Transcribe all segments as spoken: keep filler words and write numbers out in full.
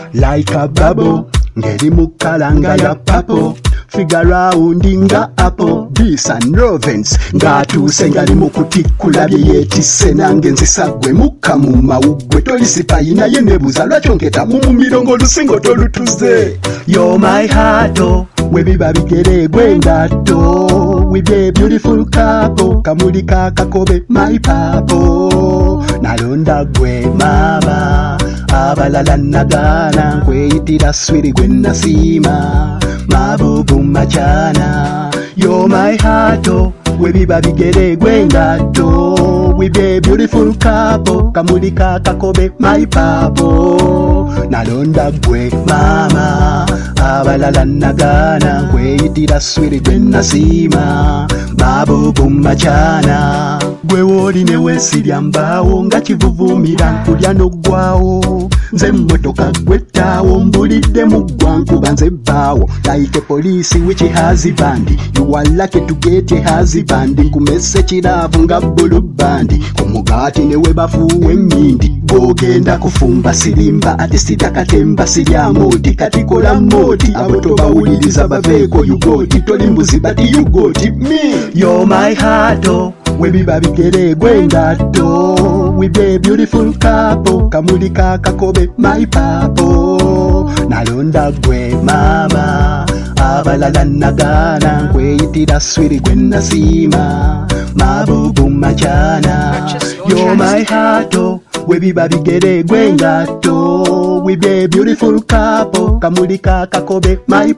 like a bubble, ngeri mukalanga ya papo, figure round nga apple, Bees and Rovens, ngatuuse ngali mukutikula bye yeetisse nange nzisagwe mukka mu mawuggwe tolisipayi naye nebuuza lwaki onketa mu mirongo olusingo tolutuze. You're my heart, oh, we biba bigere gwe ngatto, we be beautiful couple, kamuli kakakobe my papo, nalonda gwe mama, abalala nagana nkweyitira swiri gwe nasiima, mabubu machana. You're my heart, oh, we biba bigere gwe ngatto, we be beautiful couple, kamuli kakakobe my papo, nalonda gwe mama, abalala nagana nkweyitira swiri gwe nasiima, mabubu machana. Gwe woli ne weesirya mbaawo nga kivuvumira nkulya n'oggwawo, nze mmotoka gwettaawo mbulidde mu ggwankuba nze bbaawo, like a police which has a band, you are lucky to get a has band, nkumesse kiraavu nga bulu bandi, omugaati ne we bafuuwa emmindi, gw'ogenda kufumba sirimba ate sitakatemba sirya mooti, kati kola mooti abo tobawuliriza baveeko yugoti, toli mbuzi but you got me. You're my heart, oh, we biba bigere gwe ngatto, we be beautiful couple, kamuli kakakobe my papo, nalonda gwe mama, abalala nagana nkweyitira swiri gwe nasiima, mabubu machana. You're my heart, oh, we biba bigere gwe ngatto, we be beautiful couple, kamuli kakakobe my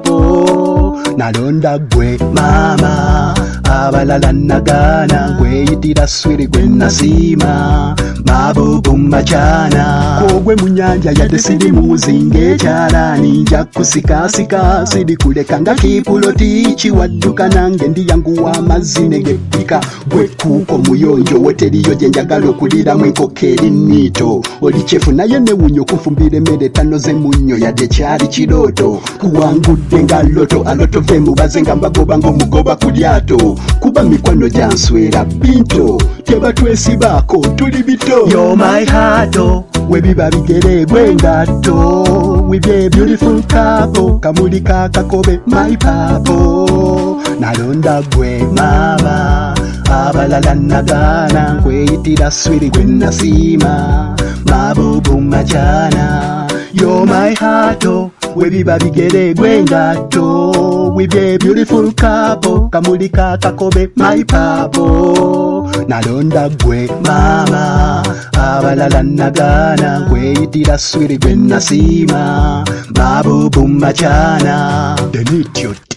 papo, nalonda gwe mama, abalala nagana nkweyitira swiri gwe nasiima, mabubu machana. Kogwe mu nnyanja yadde siri muzinga ekyalaani, nja kusikasika siri kuleka nga kipuloti kiwadduka, nange ndiyanguwa amazzi ne geppika, gwe kuuko muyonjo weteriyo gye njagala okuliramu enkoko eri niito, oli kyefu naye newunya okunfumbira emmere tanoze munnyo yadde kyali kirooto, kuwangudde nga loto aloto ve mubaze nga mbagoba ng'omugoba ku lyato, kuba mikwano gyanswera binto teba twesibaako tuli bito. You're my heart, oh, we biba bigere gwe ngatto, we be beautiful couple, kamuli kakakobe my papo, nalonda gwe mama, abalala nagana nkweyitira swiri gwe nasiima, mabubu machana. You're my heart, oh, we biba bigere gwe ngatto, we be beautiful couple, kamuli kakakobe my papo, nalonda gwe mama, abalala nagana nkweyitira swiri gwe nasiima, mabubu machana. Denitio